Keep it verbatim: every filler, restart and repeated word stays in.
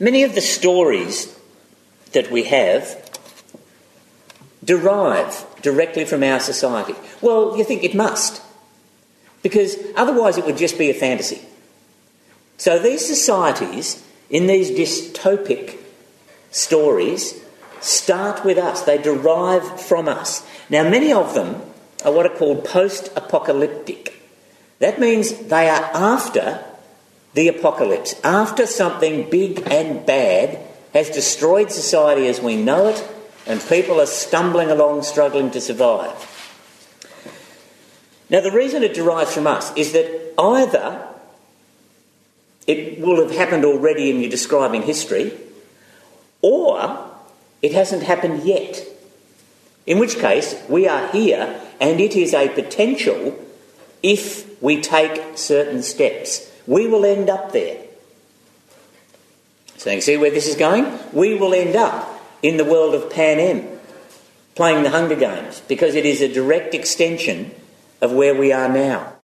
Many of the stories that we have derive directly from our society. Well, you think it must, because otherwise it would just be a fantasy. So these societies, in these dystopic stories, start with us. They derive from us. Now, many of them are what are called post-apocalyptic. That means they are after the apocalypse, after something big and bad has destroyed society as we know it, and people are stumbling along, struggling to survive. Now, the reason it derives from us is that either it will have happened already and you're describing history, or it hasn't happened yet. In which case, we are here and it is a potential if we take certain steps. We will end up there. So you can see where this is going? We will end up in the world of Panem, playing the Hunger Games, because it is a direct extension of where we are now.